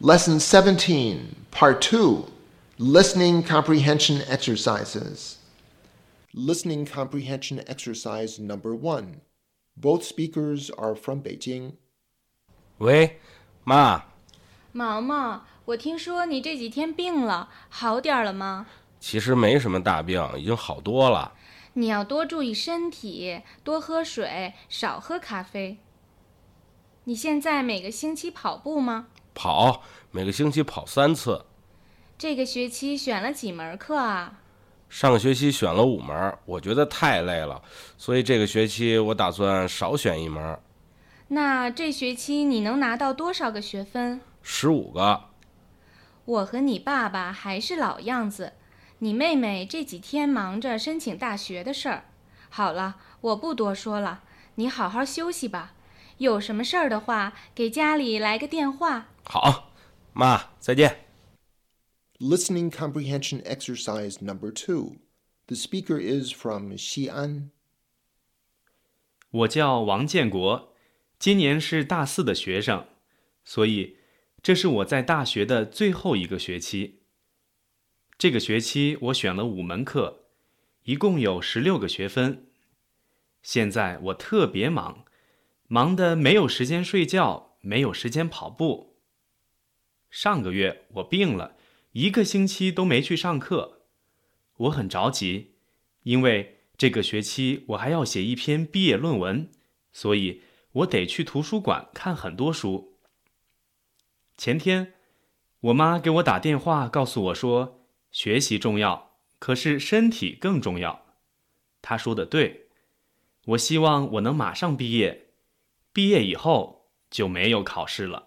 Lesson 17, Part 2, Listening Comprehension Exercises. Listening Comprehension Exercise Number 1. Both speakers are from Beijing. 喂，妈。 毛毛，我听说你这几天病了，好点了吗？ 其实没什么大病，已经好多了。 你要多注意身体，多喝水，少喝咖啡。你现在每个星期跑步吗？ 跑，每个星期跑3次。 这个学期选了几门课啊？ 上个学期选了5门，我觉得太累了，所以这个学期我打算少选1门。 那这学期你能拿到多少个学分 ？15个。 我和你爸爸还是老样子，你妹妹这几天忙着申请大学的事儿。好了，我不多说了，你好好休息吧。有什么事儿的话，给家里来个电话。 好，妈，再见。 Listening Comprehension Exercise Number 2. The speaker is from Xi'an. 我叫王建国，今年是大4的学生，所以这是我在大学的最后一个学期。这个学期我选了5门课，一共有16个学分。现在我特别忙，忙得没有时间睡觉，没有时间跑步。上个月我病了，1个星期都没去上课。我很着急，因为这个学期我还要写一篇毕业论文，所以我得去图书馆看很多书。前天，我妈给我打电话告诉我说，学习重要，可是身体更重要。她说的对，我希望我能马上毕业，毕业以后就没有考试了。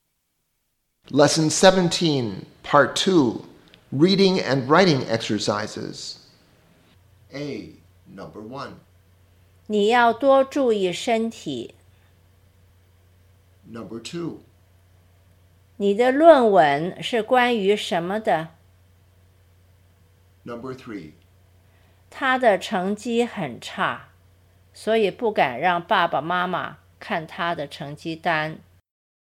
Lesson 17, Part 2, Reading and Writing Exercises. A. Number 1. 你要多注意身体。 Number 2. 你的论文是关于什么的？ Number 3. 他的成绩很差，所以不敢让爸爸妈妈看他的成绩单。